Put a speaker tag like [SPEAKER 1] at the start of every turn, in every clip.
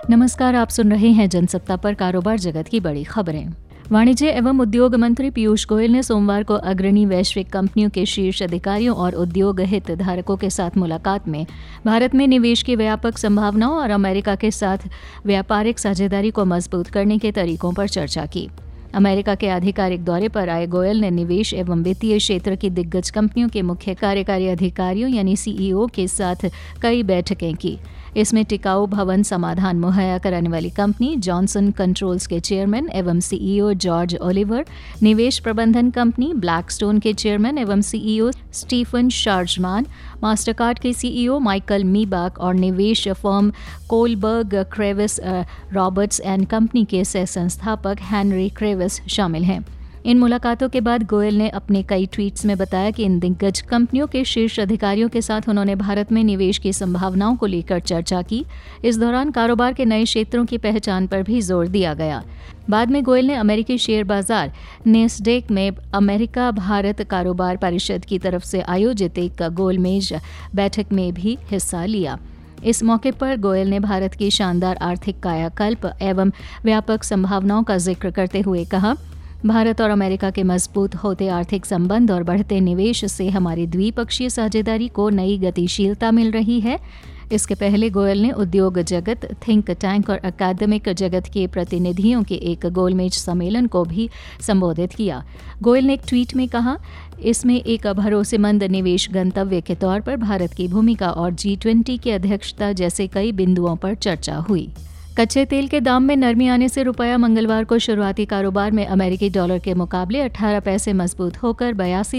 [SPEAKER 1] नमस्कार, आप सुन रहे हैं जनसत्ता पर कारोबार जगत की बड़ी खबरें। वाणिज्य एवं उद्योग मंत्री पीयूष गोयल ने सोमवार को अग्रणी वैश्विक कंपनियों के शीर्ष अधिकारियों और उद्योग हितधारकों के साथ मुलाकात में भारत में निवेश की व्यापक संभावनाओं और अमेरिका के साथ व्यापारिक साझेदारी को मजबूत करने के तरीकों पर चर्चा की। अमेरिका के आधिकारिक दौरे पर आए गोयल ने निवेश एवं वित्तीय क्षेत्र की दिग्गज कंपनियों के मुख्य कार्यकारी अधिकारियों यानी सीईओ के साथ कई बैठकें की। इसमें टिकाऊ भवन समाधान मुहैया कराने वाली कंपनी जॉनसन कंट्रोल्स के चेयरमैन एवं सीईओ जॉर्ज ओलिवर, निवेश प्रबंधन कंपनी ब्लैकस्टोन के चेयरमैन एवं सीईओ स्टीफन शार्जमान, मास्टरकार्ड के सीईओ माइकल मीबाक और निवेश firm Kohlberg Kravis Roberts and company के सह संस्थापक हेनरी क्रेविस शामिल हैं। इन मुलाकातों के बाद गोयल ने अपने कई ट्वीट्स में बताया कि इन दिग्गज कंपनियों के शीर्ष अधिकारियों के साथ उन्होंने भारत में निवेश की संभावनाओं को लेकर चर्चा की। इस दौरान कारोबार के नए क्षेत्रों की पहचान पर भी जोर दिया गया। बाद में गोयल ने अमेरिकी शेयर बाजार नेस्डेक में अमेरिका भारत कारोबार परिषद की तरफ से आयोजित एक गोलमेज बैठक में भी हिस्सा लिया। इस मौके पर गोयल ने भारत की शानदार आर्थिक कायाकल्प एवं व्यापक संभावनाओं का जिक्र करते हुए कहा, भारत और अमेरिका के मजबूत होते आर्थिक संबंध और बढ़ते निवेश से हमारी द्विपक्षीय साझेदारी को नई गतिशीलता मिल रही है। इसके पहले गोयल ने उद्योग जगत, थिंक टैंक और अकादमिक जगत के प्रतिनिधियों के एक गोलमेज सम्मेलन को भी संबोधित किया। गोयल ने एक ट्वीट में कहा, इसमें एक भरोसेमंद निवेश गंतव्य के तौर पर भारत की भूमिका और G20 की अध्यक्षता जैसे कई बिंदुओं पर चर्चा हुई। कच्चे तेल के दाम में नरमी आने से रुपया मंगलवार को शुरुआती कारोबार में अमेरिकी डॉलर के मुकाबले 18 पैसे मजबूत होकर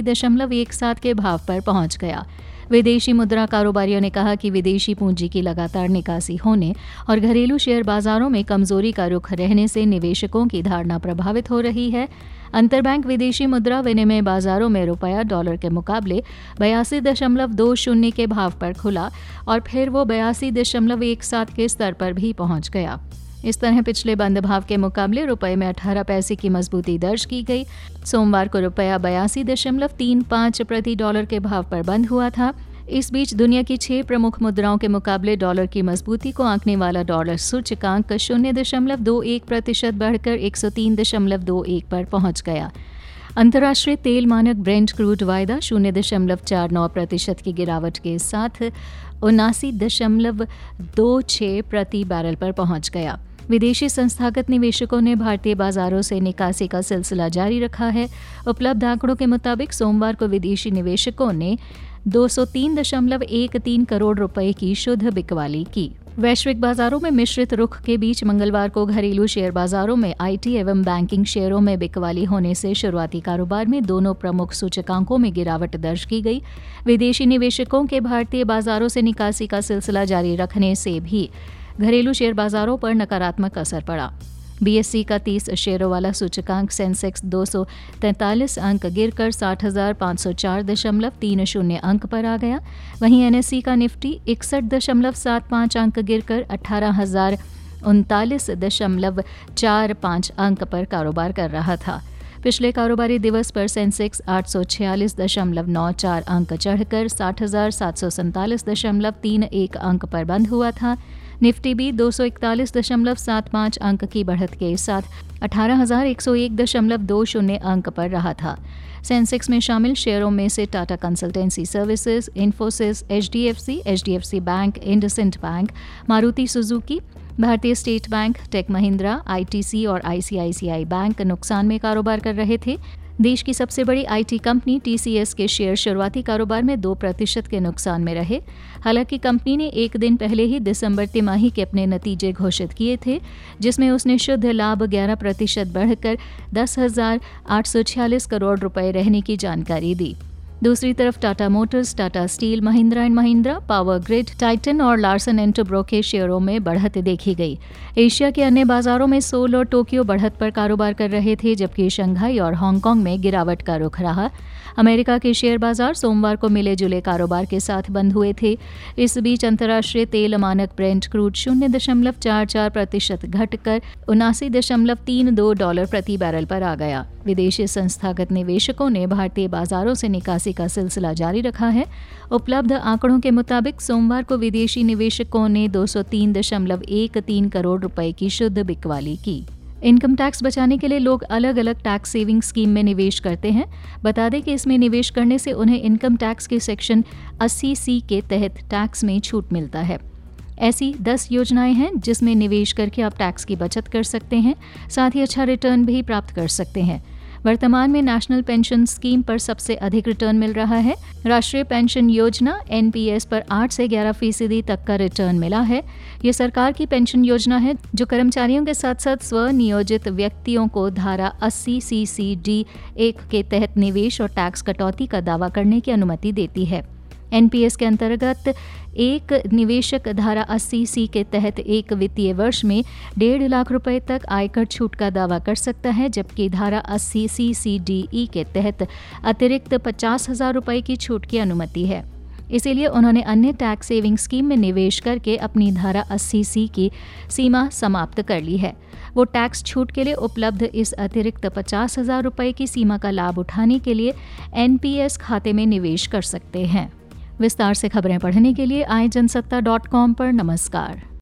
[SPEAKER 1] 82.17 के भाव पर पहुंच गया। विदेशी मुद्रा कारोबारियों ने कहा कि विदेशी पूंजी की लगातार निकासी होने और घरेलू शेयर बाजारों में कमजोरी का रुख रहने से निवेशकों की धारणा प्रभावित हो रही है। अंतरबैंक विदेशी मुद्रा विनिमय बाजारों में रुपया डॉलर के मुकाबले 82.20 के भाव पर खुला और फिर वो 82.17 के स्तर पर भी पहुंच गया। इस तरह पिछले बंद भाव के मुकाबले रुपए में 18 पैसे की मजबूती दर्ज की गई। सोमवार को रुपया 82.35 प्रति डॉलर के भाव पर बंद हुआ था। इस बीच दुनिया की 6 प्रमुख मुद्राओं के मुकाबले डॉलर की मजबूती को आंकने वाला डॉलर सूचकांक 0.21% बढ़कर 103.21 पर पहुंच गया। अंतर्राष्ट्रीय तेल मानक ब्रेंट क्रूड वायदा 0.49% की गिरावट के साथ 79.26 प्रति बैरल पर पहुंच गया। विदेशी संस्थागत निवेशकों ने भारतीय बाजारों से निकासी का सिलसिला जारी रखा है। उपलब्ध आंकड़ों के मुताबिक सोमवार को विदेशी निवेशकों ने 203.13 करोड़ रुपए की शुद्ध बिकवाली की। वैश्विक बाजारों में मिश्रित रुख के बीच मंगलवार को घरेलू शेयर बाजारों में आईटी एवं बैंकिंग शेयरों में बिकवाली होने से शुरुआती कारोबार में दोनों प्रमुख सूचकांकों में गिरावट दर्ज की गई। विदेशी निवेशकों के भारतीय बाजारों से निकासी का सिलसिला जारी रखने से भी घरेलू शेयर बाजारों पर नकारात्मक असर पड़ा। बीएसई का 30 शेयरों वाला सूचकांक सेंसेक्स 243 अंक गिरकर 60,504.30 अंक पर आ गया। वहीं एनएसई का निफ्टी 61.75 अंक गिरकर 18,039.45 अंक पर कारोबार कर रहा था। पिछले कारोबारी दिवस पर सेंसेक्स 846.94 अंक चढ़कर 60,747.31 अंक पर बंद हुआ था। निफ्टी भी 241.75 अंक की बढ़त के साथ 18,101.20 अंक पर रहा था। सेंसेक्स में शामिल शेयरों में से Tata consultancy services, Infosys, HDFC bank, IndusInd bank, Maruti Suzuki, भारतीय state bank, tech Mahindra, ITC और आईसीआईसीआई बैंक नुकसान में कारोबार कर रहे थे। देश की सबसे बड़ी आईटी कंपनी टीसीएस के शेयर शुरुआती कारोबार में 2% के नुकसान में रहे। हालांकि कंपनी ने एक दिन पहले ही दिसंबर तिमाही के अपने नतीजे घोषित किए थे, जिसमें उसने शुद्ध लाभ 11% बढ़कर 10,846 करोड़ रुपए रहने की जानकारी दी। दूसरी तरफ Tata motors, Tata steel, Mahindra and Mahindra, power grid, Titan और लार्सन एंड टुब्रो के शेयरों में बढ़त देखी गई। एशिया के अन्य बाजारों में सोल और टोक्यो बढ़त पर कारोबार कर रहे थे, जबकि शंघाई और हांगकांग में गिरावट का रुख रहा। अमेरिका के शेयर बाजार सोमवार को मिले जुले कारोबार के साथ बंद हुए थे। इस बीच अंतर्राष्ट्रीय तेल मानक ब्रेंट क्रूड 0.44% घटकर 79.32 डॉलर प्रति बैरल पर आ गया। विदेशी संस्थागत निवेशकों ने भारतीय बाजारों से निकासी का सिलसिला जारी रखा है। उपलब्ध आंकड़ों के मुताबिक सोमवार को विदेशी निवेशकों ने 203.13 करोड़ रुपए की शुद्ध बिकवाली की। इनकम टैक्स बचाने के लिए लोग अलग अलग टैक्स सेविंग स्कीम में निवेश करते हैं। बता दें कि इसमें निवेश करने से उन्हें इनकम टैक्स के सेक्शन 80C के तहत टैक्स में छूट मिलता है। ऐसी 10 योजनाएं हैं जिसमें निवेश करके आप टैक्स की बचत कर सकते हैं, साथ ही अच्छा रिटर्न भी प्राप्त कर सकते हैं। वर्तमान में नेशनल पेंशन स्कीम पर सबसे अधिक रिटर्न मिल रहा है। राष्ट्रीय पेंशन योजना NPS पर 8 से 11% तक का रिटर्न मिला है। ये सरकार की पेंशन योजना है जो कर्मचारियों के साथ साथ स्वनियोजित व्यक्तियों को धारा 80CCD1 के तहत निवेश और टैक्स कटौती का दावा करने की अनुमति देती है। NPS के अंतर्गत एक निवेशक धारा 80C के तहत एक वित्तीय वर्ष में 1.5 लाख रुपए तक आयकर छूट का दावा कर सकता है, जबकि धारा 80CCDE के तहत अतिरिक्त 50,000 रुपए की छूट की अनुमति है। इसीलिए उन्होंने अन्य टैक्स सेविंग स्कीम में निवेश करके अपनी धारा 80C की सीमा समाप्त कर ली है। वो टैक्स छूट के लिए उपलब्ध इस अतिरिक्त 50,000 रुपए की सीमा का लाभ उठाने के लिए NPS खाते में निवेश कर सकते हैं। विस्तार से खबरें पढ़ने के लिए आए जनसत्ता.com पर नमस्कार।